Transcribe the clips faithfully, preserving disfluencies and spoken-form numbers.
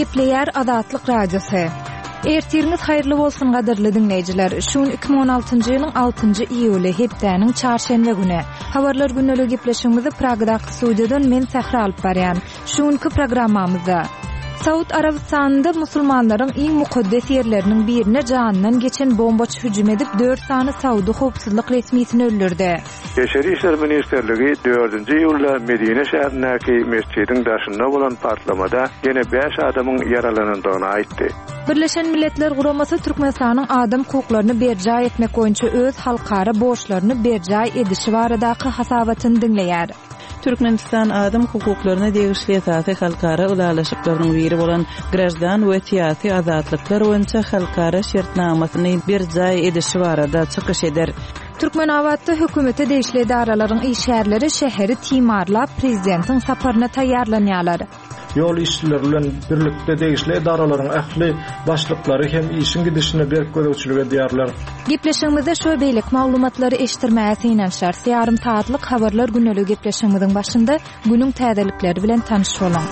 Gepleyer Adatlyk Radiosu. Ertiriniz hayırlı bolsun gaderli dinleyijiler. Şuun iki bin on altıncı ýylyň altynjy iýuly hepdeniň çarşembe güni. Habarlar günnälik gepleşigimizi Pragda studiýadan men Sahra alyp barýan. Şuunky programmamyzda Saud Arabistanynda musulmanlaryň iň mukaddes ýerleriniň birine janynyň geçen bombaçy hüjüm edip dört sany Saudy howpsuzlyk resmiýetini öldürdi. Eşeri İşler Ministerligi dördünji iýulda Medine şäherindäki mescidiň daşynda bolan partlamada gene beş adamyň yaralanandygyny aýtdy. Birleşen Milletler Guramasy Türkmenistanyň adam hukuklaryny berja etmek boýunça öz halkara borçlaryny berja edişi baradaky hasabatyny dinleýär. Türkmenistan adam hukuklaryna degişli esasy halkara ulaşyklarynyň biri bolan grajdan we tiýasy azatlyklar boýunça halkara şertnamasyny berja edişi barada çykyş eder. Türkmenawatda hökümete degişli idaralaryň işgärleri şäheri timarlap prezidentiň saparyna taýýarlanýarlar. Yol işçiler bilen birlikde degişli idaralaryň ähli başlyklary hem işin gidişine berk göreçiligi diýerler. Gepleşigimizde şu beýlik maglumatlary eşdirmäsi inanşar. Ýarym saatlyk habarlar günnälik gepleşigimiziň başynda günüň täzelikleri bilen tanyş bolan.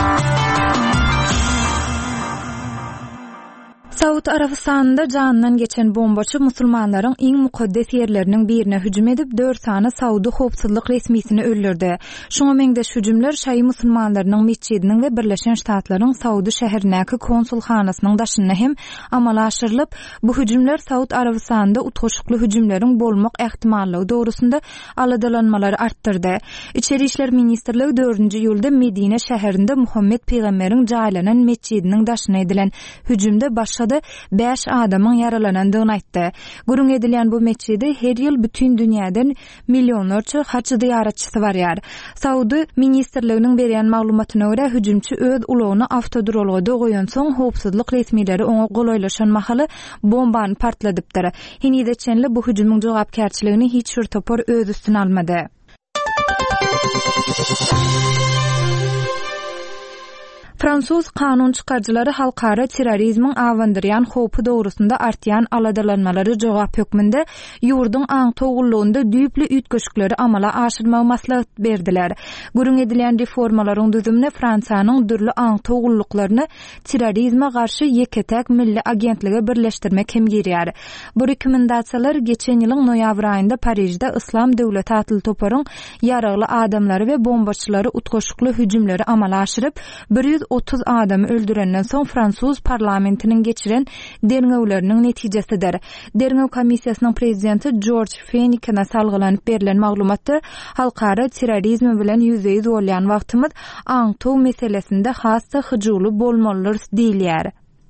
Saud Arabistanynda janynyň geçen bombaçy musulmanlaryň iň mukaddes ýerleriniň birine hüjüm edip dört sany Saudy howpsuzlyk resmiýetini öldürdi. Şoňa meňdeş hüjümler şaý musulmanlarynyň mescidiniň we Birleşen Ştatlaryň Saudy şäherindäki konsulhanasynyň daşyna hem amala aşyrylyp, bu hüjümler Saud Arabistanynda utgoşukly hüjümleriň bolmak ähtimalligi dogrusynda aladalanmalary artdyrdy. İçeri işler ministrligi dördünji iýulda Medine şäherinde Muhammed peýgamberiň jaýlanan mescidiniň daşyna edilen hüjümde başga beş adamyň yaralanandygyny aýtdy. Gurung edilen bu mescidi her ýyl bütün dünýäden millionlarça haç ziyaretçisi barýar. Saudy ministrliginiň berýän maglumatyna görä hüjümçi öz ulagyny awtodrolga goýan soň howpsuzlyk resmiýetleri oňa golaylaşan mahaly bombany partladypdyr. Hinide çenli bu hüjümüň jogapkärçiligini hiç bir topar öz üstüne almady. Fransuz kanun çıkarcıları halkara terrorizmin awandyrýan howpy dogrusunda artýan aladalanmalary jogap hökmünde ýurdun aň togulluğunda düýpli ütgeşikleri amala aşyrmagy maslahat berdiler. Gurung edilen reformalaryň düzümine Fransanyň dürli aň togulluklaryny terrorizme garşy ýeketek milli agentligi birleşdirmek hem girýär. Bu rekomendasiýalar geçen ýylyň noýabr aýynda Parijde Islam döwleti atly toparyň yaragly adamlary we bombaçylary utgoşukly hüjümleri amala aşyryp bir yüz otuz adamy öldürenden soň Fransuz parlamentiniň geçiren derňewleriniň netijesidir. Derňew komissiýasynyň prezidenti George Fenik'e salgylanyp berilen maglumatda halkara terrorizm bilen ýüze ýüz bolýan wagtymyz aňtow meselesinde hassa hyjyly bolmalydyr diýilýär.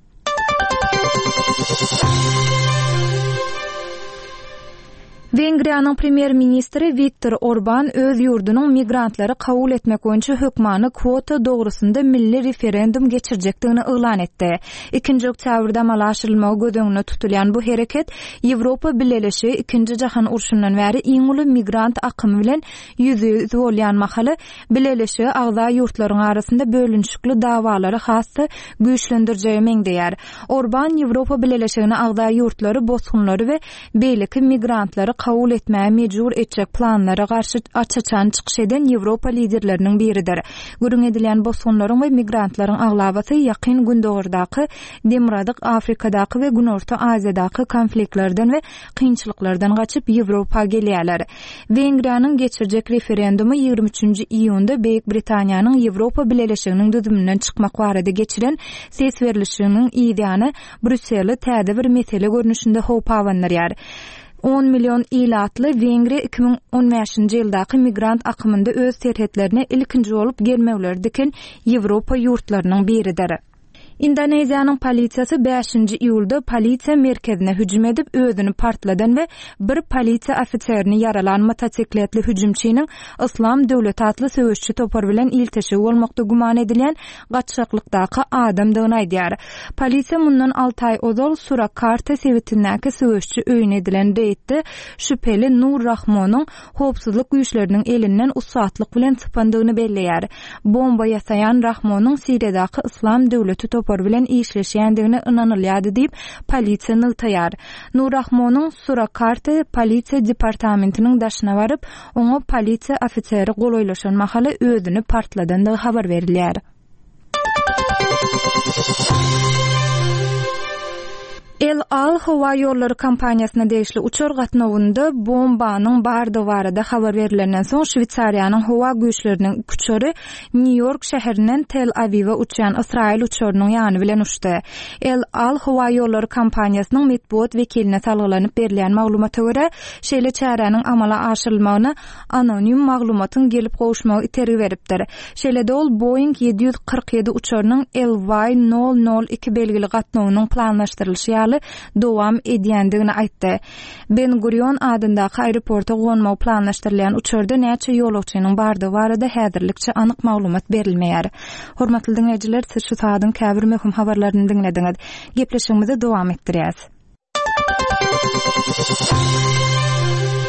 Wengriýanyň premier ministri Viktor Orban öz ýurdunyň migrantlary kabul etmek boýunça hökmany kwota dogrusynda milli referendum geçirjekdigini elan etdi. ikinji oktýabrda amala aşyrylmagy göz tutulýan bu hereket Ýewropa Birleşigi ikinji jahan urşundan bäri iň uly migrant akymy bilen ýüze ýüz bolýan mahaly Birleşigi agza ýurtlaryň arasynda bölünşikli dawalary hassa güýçlendirjegi meňdeýär. Orban Ýewropa Birleşigine agza ýurtlary, bosgunlary we beýleki migrantlary kabul etmeye mecbur etjek planlara karşı açaçan çykyş eden Ýewropa liderleriniň biridir. Gurung edilen bosgunlaryň we migrantlaryň aglabasy ýakyn gündogurdaky demiradyk Afrikadaky we Günorta Aziýadaky konfliktlerden we kynçylyklardan gaçyp Ýewropa gelýärler. Wengriýanyň geçirjek referendumy ýygrimi üçinji iýunda Beýik Britaniýanyň Ýewropa Birleşiginiň düzümünden çykmak barada geçiren ses berilişiniň ýa-da Brüsseli täze bir mesele görnüşinde howp awandyrýar. on milyon ilatly Wengriýa iki bin on beşinji ýyldaky migrant akymynda öz serhetlerine ilkinji bolup gelmegler diken Ýewropa ýurtlarynyň biridir. Indoneziýanyň polisiýasy beşinji iýulda polisiýa merkezine hüjüm edip özüni partladan we bir polisiýa ofitserini yaralan motosikletli hüjümçiniň Islam döwleti atly söwüşçi topar bilen ilteşi bolmakda guman edilen gaçşaklykdaky adamdygyny aýdýar. Polisiýa mundan alty aý ozal Surakarta sewitindäki söwüşçi öýüne edilen reýtde şüpheli Nur Rahmonyň howpsuzlyk güýçleriniň elinden usatlyk bilen sıpandygyny belleýär. Bomba ýasayan Rahmonyň Siriýadaky Islam döwleti topar bilen işleşýändigine ynanylýardy diýip polisiýa nyltaýar. Nur Rahmonyň Surakarta polisiýa departamentiniň daşyna baryp, oňa polisiýa ofiseri golaylaşan mahaly özüni partladandygy habar berilýär. El Al Hava Yolları kampaniýasyna degişli uçar gatnawynda bombanyň bardy barada habar berilenden soň Şwitsariýanyň hawa güýçleriniň uçary New York şäherinden Tel Aviw'a uçýan Israil uçarynyň ýany bilen uçdy. El Al Hava Yolları kampaniýasynyň medeniýet wekiline salgylanyp berilýän maglumata görä, şeýle çäräniň amala aşyrylmagyna anonim maglumatyň gelip gowuşmagy itergi beripdir. Şeýle de ol Boeing yedi yüz kırk yedi uçarynyň L Y nol nol iki belgili gatnawynyň planlaşdyrylyşy dowam edýändigini aýtdy. Ben Gurion adyndaky aeroporta gonmagy planlaşdyrylýan uçarda näçe ýolagçynyň bardy barada häzirlikçe anyk maglumat berilmeýär. Hormatly dinleýijiler, siz şu saýadyň käbir möhüm habarlaryny dinlediňiz. Gepleşigimizi dowam etdirýäs.